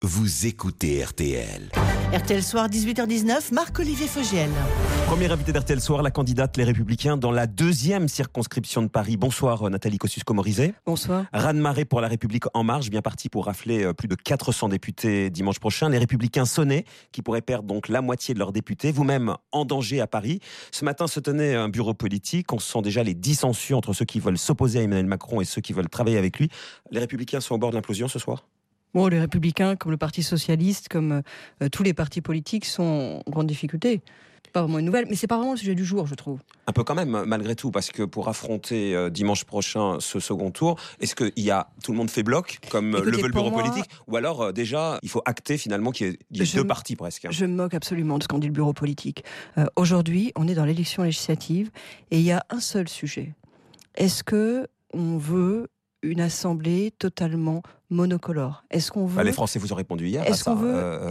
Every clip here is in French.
Vous écoutez RTL. RTL Soir, 18h19, Marc-Olivier Fogiel. Premier invité d'RTL Soir, la candidate Les Républicains dans la 2e circonscription de Paris. Bonsoir Nathalie Kosciusko-Morizet. Bonsoir. Raz-de-marée pour La République En Marche, bien parti pour rafler plus de 400 députés dimanche prochain. Les Républicains sonnés, qui pourraient perdre donc la moitié de leurs députés. Vous-même en danger à Paris. Ce matin se tenait un bureau politique. On sent déjà les dissensions entre ceux qui veulent s'opposer à Emmanuel Macron et ceux qui veulent travailler avec lui. Les Républicains sont au bord de l'implosion ce soir ? Bon, les Républicains, comme le Parti Socialiste, comme tous les partis politiques, sont en grande difficulté. C'est pas vraiment une nouvelle, mais c'est pas vraiment le sujet du jour, je trouve. Un peu quand même, malgré tout, parce que pour affronter dimanche prochain ce second tour, est-ce que tout le monde fait bloc, comme le veut le bureau politique, ou alors déjà, il faut acter finalement qu'il y ait deux partis presque. Je me moque absolument de ce qu'en dit le bureau politique. Aujourd'hui, on est dans l'élection législative, et il y a un seul sujet. Est-ce que on veut une assemblée totalement monocolore? Est-ce qu'on veut... les Français vous ont répondu hier à ça.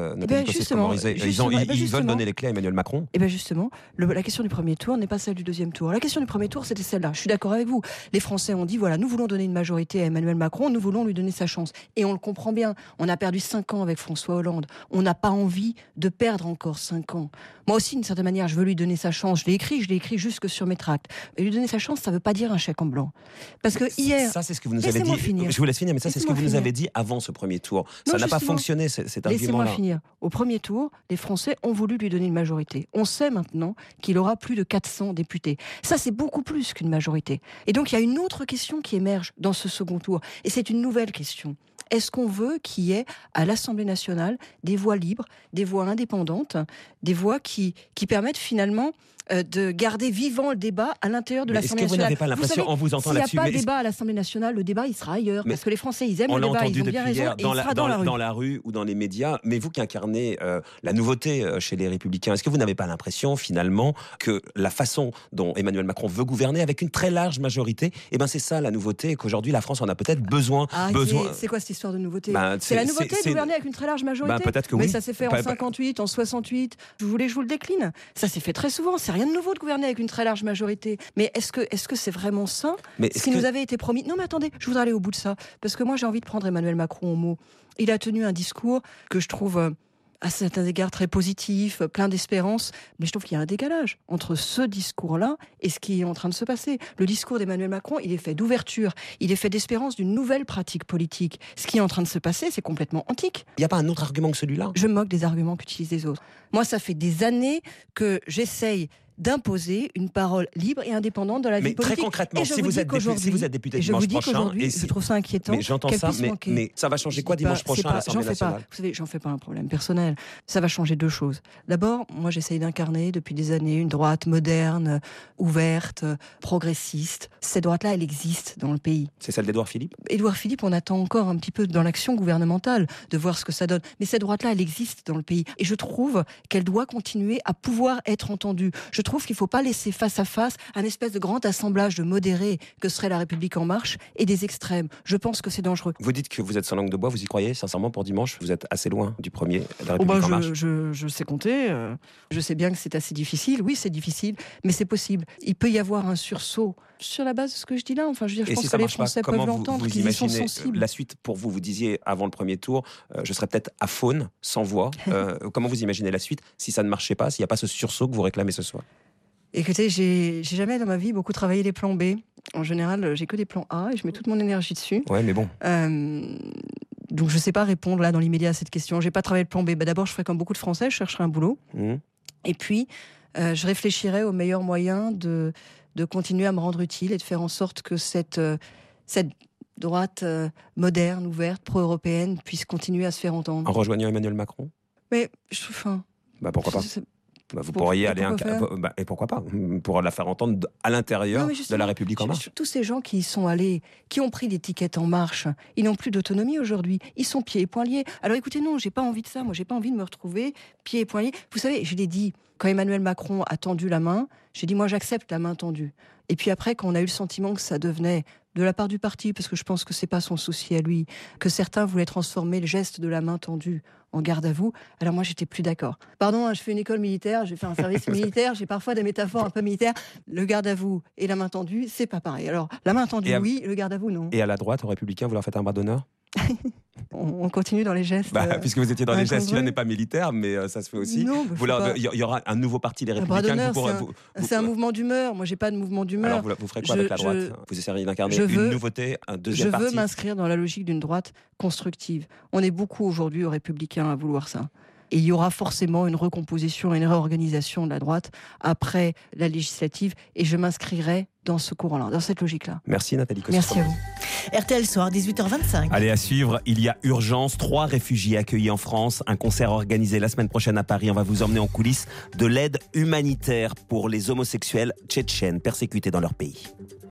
Ils veulent donner les clés à Emmanuel Macron. Et bien justement, la question du premier tour n'est pas celle du deuxième tour. La question du premier tour, c'était celle-là. Je suis d'accord avec vous. Les Français ont dit, voilà, nous voulons donner une majorité à Emmanuel Macron, nous voulons lui donner sa chance. Et on le comprend bien. On a perdu 5 ans avec François Hollande. On n'a pas envie de perdre encore 5 ans. Moi aussi, d'une certaine manière, je veux lui donner sa chance. Je l'ai écrit jusque sur mes tracts. Et lui donner sa chance, ça ne veut pas dire un chèque en blanc. Parce que hier... Ça, c'est ce que vous nous avez dit. Je vous laisse finir, mais ça, c'est ce que vous nous avez dit avant ce premier tour. Ça n'a pas fonctionné, cet argument-là. Laissez-moi finir. Au premier tour, les Français ont voulu lui donner une majorité. On sait maintenant qu'il aura plus de 400 députés. Ça, c'est beaucoup plus qu'une majorité. Et donc, il y a une autre question qui émerge dans ce second tour. Et c'est une nouvelle question. Est-ce qu'on veut qu'il y ait à l'Assemblée nationale des voix libres, des voix indépendantes, des voix qui permettent finalement de garder vivant le débat à l'intérieur de l'Assemblée nationale? Est-ce que vous n'avez pas l'impression, on vous entend là-dessus... S'il n'y a pas de débat à l'Assemblée nationale, le débat, il sera ailleurs. Parce que les Français, ils aiment le débat, ils ont bien raison, et il sera dans la rue ou dans les médias. Mais vous qui incarnez la nouveauté chez les Républicains, est-ce que vous n'avez pas l'impression, finalement, que la façon dont Emmanuel Macron veut gouverner avec une très large majorité, c'est ça la nouveauté, et qu'aujourd'hui, la France en a peut-être besoin... C'est quoi cette histoire de nouveauté? C'est la nouveauté de gouverner avec une très large majorité. Peut-être que oui. Mais ça s'est fait en 58, en 68. Vous voulez que je vous le décline? Ça s'est fait très souvent. C'est rien de nouveau de gouverner avec une très large majorité. Mais est-ce que c'est vraiment ça ce qui nous avait été promis? Non, mais attendez, je voudrais aller au bout de ça. Parce que moi, j'ai envie de prendre Emmanuel Macron au mot. Il a tenu un discours que je trouve... à certains égards très positif, plein d'espérance, mais je trouve qu'il y a un décalage entre ce discours-là et ce qui est en train de se passer. Le discours d'Emmanuel Macron, il est fait d'ouverture, il est fait d'espérance d'une nouvelle pratique politique. Ce qui est en train de se passer, c'est complètement antique. Il n'y a pas un autre argument que celui-là? Je me moque des arguments qu'utilisent les autres. Moi, ça fait des années que j'essaye d'imposer une parole libre et indépendante dans la vie politique. Mais très concrètement, si vous êtes député dimanche prochain... je trouve ça inquiétant. Mais j'entends ça, mais ça va changer quoi dimanche prochain à l'Assemblée nationale? Vous savez, j'en fais pas un problème personnel. Ça va changer 2 choses. D'abord, moi j'essaye d'incarner depuis des années une droite moderne, ouverte, progressiste. Cette droite-là, elle existe dans le pays. C'est celle d'Édouard Philippe? Édouard Philippe, on attend encore un petit peu dans l'action gouvernementale de voir ce que ça donne. Mais cette droite-là, elle existe dans le pays. Et je trouve qu'elle doit continuer à pouvoir être entendue. Je trouve qu'il ne faut pas laisser face à face un espèce de grand assemblage de modérés que serait La République En Marche et des extrêmes. Je pense que c'est dangereux. Vous dites que vous êtes sans langue de bois, vous y croyez sincèrement pour dimanche? Vous êtes assez loin du premier, La République En Marche. Je sais compter, je sais bien que c'est assez difficile. Oui, c'est difficile, mais c'est possible. Il peut y avoir un sursaut sur la base de ce que je dis là. Enfin, je veux dire, je pense que les Français peuvent l'entendre, qu'ils y sont sensibles. La suite pour vous, vous disiez avant le premier tour, je serais peut-être aphone, sans voix. Comment vous imaginez la suite si ça ne marchait pas, s'il n'y a pas ce sursaut que vous réclamez ce soir? Écoutez, j'ai jamais dans ma vie beaucoup travaillé les plans B. En général, j'ai que des plans A et je mets toute mon énergie dessus. Ouais, mais bon. Donc je sais pas répondre là dans l'immédiat à cette question. J'ai pas travaillé le plan B. D'abord, je ferai comme beaucoup de Français, je chercherai un boulot. Et puis, je réfléchirai aux meilleurs moyens de continuer à me rendre utile et de faire en sorte que cette droite moderne, ouverte, pro-européenne puisse continuer à se faire entendre. En rejoignant Emmanuel Macron? Mais pourquoi pas? Vous pourriez aller et pourquoi pas pour la faire entendre à l'intérieur de La République En Marche. Tous ces gens qui y sont allés, qui ont pris l'étiquette En Marche, ils n'ont plus d'autonomie aujourd'hui. Ils sont pieds et poings liés. Alors écoutez, non, j'ai pas envie de ça. Moi, j'ai pas envie de me retrouver pieds et poings liés. Vous savez, je l'ai dit, quand Emmanuel Macron a tendu la main, j'ai dit, moi, j'accepte la main tendue. Et puis après, quand on a eu le sentiment que ça devenait, de la part du parti, parce que je pense que c'est pas son souci à lui, que certains voulaient transformer le geste de la main tendue en garde à vous, alors moi j'étais plus d'accord. Pardon, je fais une école militaire, j'ai fait un service militaire, j'ai parfois des métaphores un peu militaires. Le garde à vous et la main tendue, c'est pas pareil. Alors la main tendue, oui, le garde à vous, non. Et à la droite, aux Républicains, vous leur faites un bras d'honneur? On continue dans les gestes. Puisque vous étiez dans les gestes, celui-là n'est pas militaire, mais ça se fait aussi. Non, il y aura un nouveau parti, les Républicains. C'est un mouvement d'humeur. Moi, j'ai pas de mouvement d'humeur. Alors, vous ferez quoi avec la droite? Vous essayeriez d'incarner une nouveauté, un deuxième parti? Je veux m'inscrire dans la logique d'une droite constructive. On est beaucoup aujourd'hui aux Républicains à vouloir ça. Et il y aura forcément une recomposition et une réorganisation de la droite après la législative. Et je m'inscrirai dans ce courant-là, dans cette logique-là. Merci Nathalie Kosciusko. Merci à vous. RTL Soir, 18h25. Allez, à suivre, il y a urgence. 3 réfugiés accueillis en France. Un concert organisé la semaine prochaine à Paris. On va vous emmener en coulisses de l'aide humanitaire pour les homosexuels tchétchènes persécutés dans leur pays.